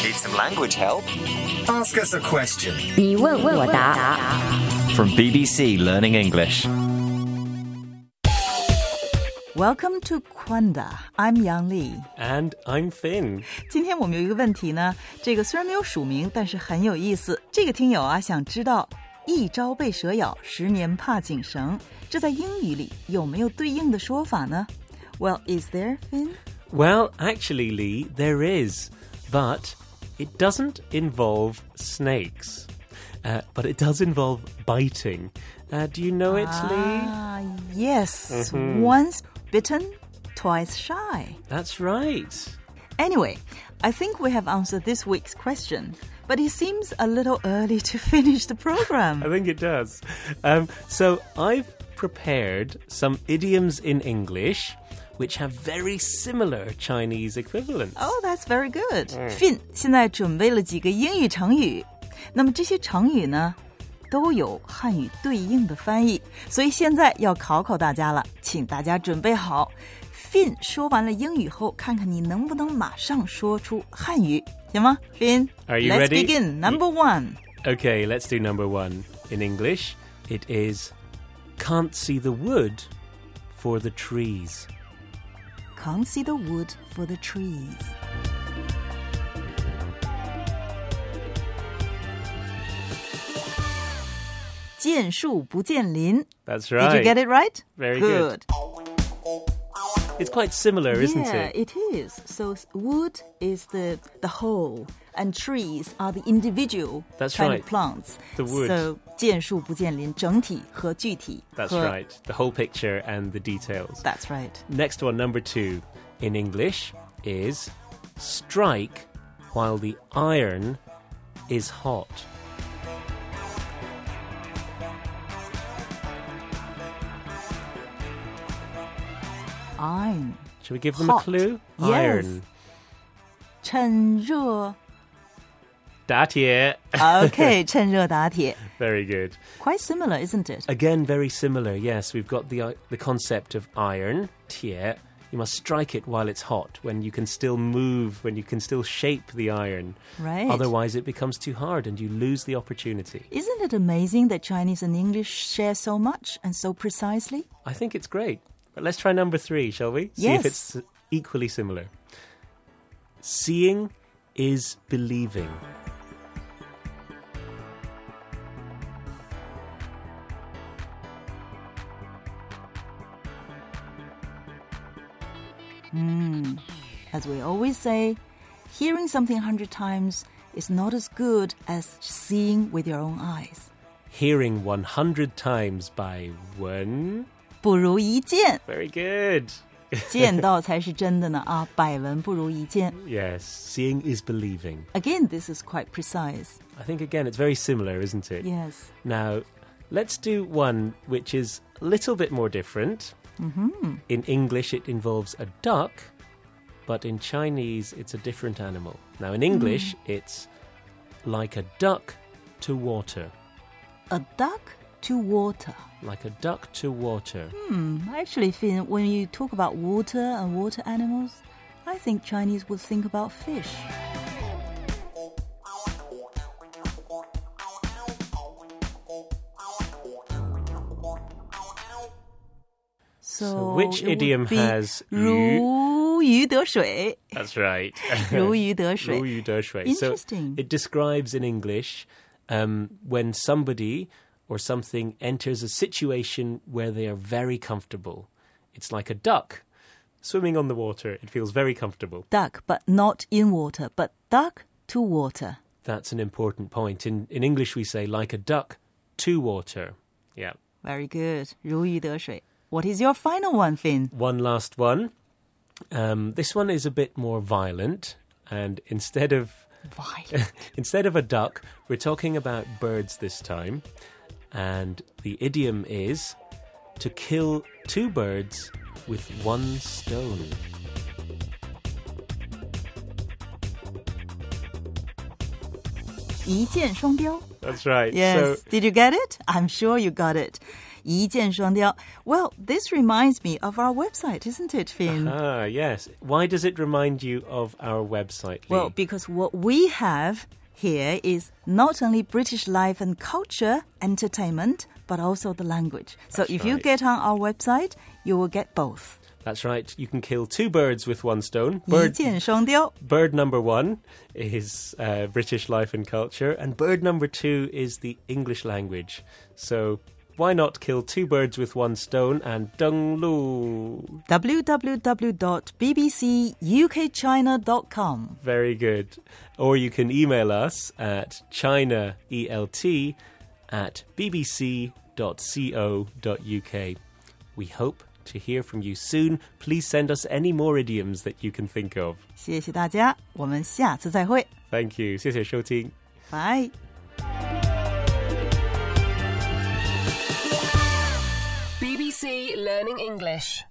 Need some language help? Ask us a question. 你问我答。 From BBC Learning English. Welcome to Kwanda. I'm Yang Li. And I'm Finn. 今天我们有一个问题呢，这个虽然没有署名，但是很有意思。这个听友啊想知道一朝被蛇咬，10年怕井绳，这在英语里有没有对应的说法呢？ Well, is there, Finn? Well, actually, Lee, there is. But it doesn't involve snakes. But it does involve biting. Do you know it, Lee? Yes. Once bitten, twice shy. That's right. Anyway, I think we have answered this week's question, but it seems a little early to finish the program. I think it does. So I've prepared some idioms in English which have very similar Chinese equivalents. Oh, that's very good. Finn 现在准备了几个英语成语，那么这些成语呢都有汉语对应的翻译，所以现在要考考大家了，请大家准备好。Finn 说完了英语后，看看你能不能马上说出汉语，行吗 Finn? Are you Let's ready? begin. Number one. Okay, let's do number one. In English, it is can't see the wood for the trees. Can't see the wood for the trees. "见树不见林." That's right. Did you get it right? Very good. It's quite similar, isn't Yeah, it? it is. So wood is the whole, and trees are the individual That's kind right. of plants. The wood. So 见树不见林，整体和具体。 That's 和 right. The whole picture and the details. That's right. Next one, number two, in English, is strike while the iron is hot. Iron. Shall we give them Hot. a clue? Yes. Iron. 趁热. 打铁. Okay, 趁热打铁. Very good. Quite similar, isn't it? Again, very similar. Yes, we've got the concept of iron, 铁. You must strike it while it's hot, when you can still move, when you can still shape the iron. Right. Otherwise, it becomes too hard and you lose the opportunity. Isn't it amazing that Chinese and English share so much and so precisely? I think it's great. But let's try number three, shall we? See Yes. if it's equally similar. Seeing is believing. As we always say, hearing something 100 times is not as good as seeing with your own eyes. Hearing 100 times by one. 不如一见. Very good. 见到才是真的呢啊，百闻不如一见. Yes, seeing is believing. Again, this is quite precise. I think, again, it's very similar, isn't it? Yes. Now, let's do one which is a little bit more different. In English, it involves a duck, but in Chinese, it's a different animal. Now, in English, it's like a duck to water. A duck to water. Like a duck to water. Actually, Finn, when you talk about water and water animals, I think Chinese would think about fish. So which it would idiom be has 如鱼得水. That's right. 如鱼得水. 如鱼得水. Interesting. So it describes in English when somebody or something enters a situation where they are very comfortable. It's like a duck swimming on the water. It feels very comfortable. Duck, but not in water, but duck to water. That's an important point. In English, we say like a duck to water. Yeah. Very good. 如鱼得水. What is your final one, Finn? One last one. This one is a bit more violent. And instead of a duck, we're talking about birds this time. And the idiom is to kill two birds with one stone. 一箭双雕. That's right. Yes. So, Did you get it? I'm sure you got it. 一箭双雕. Well, this reminds me of our website, isn't it, Finn? Ah, yes. Why does it remind you of our website, Lee? Well, because what we have here is not only British life and culture, entertainment, but also the language. So if you get on our website, you will get both. That's right. You can kill two birds with one stone. 一箭双雕. Bird number 1 is British life and culture, and bird number 2 is the English language. So why not kill two birds with one stone and deng lu? www.bbcukchina.com. Very good. Or you can email us at chinaelt@bbc.co.uk. We hope to hear from you soon. Please send us any more idioms that you can think of. 谢谢大家，我们下次再会。 Thank you. 谢谢收听。 Bye. BBC Learning English.